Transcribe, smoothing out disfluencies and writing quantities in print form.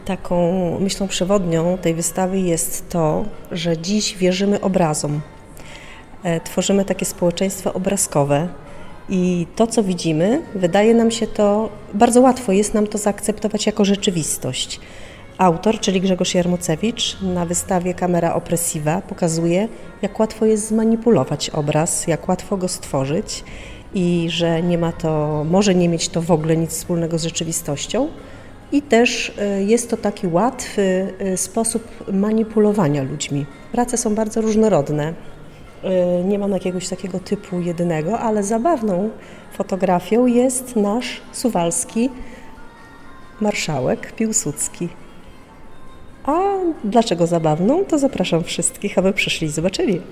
Taką myślą przewodnią tej wystawy jest to, że dziś wierzymy obrazom. Tworzymy takie społeczeństwo obrazkowe i to, co widzimy, wydaje nam się to, bardzo łatwo jest nam to zaakceptować jako rzeczywistość. Autor, czyli Grzegorz Jarmocewicz, na wystawie Camera Oppressiva pokazuje, jak łatwo jest zmanipulować obraz, jak łatwo go stworzyć i że nie ma to, może nie mieć to w ogóle nic wspólnego z rzeczywistością. I też jest to taki łatwy sposób manipulowania ludźmi. Prace są bardzo różnorodne. Nie mam jakiegoś takiego typu jedynego, ale zabawną fotografią jest nasz suwalski marszałek Piłsudski. A dlaczego zabawną? To zapraszam wszystkich, aby przyszli i zobaczyli.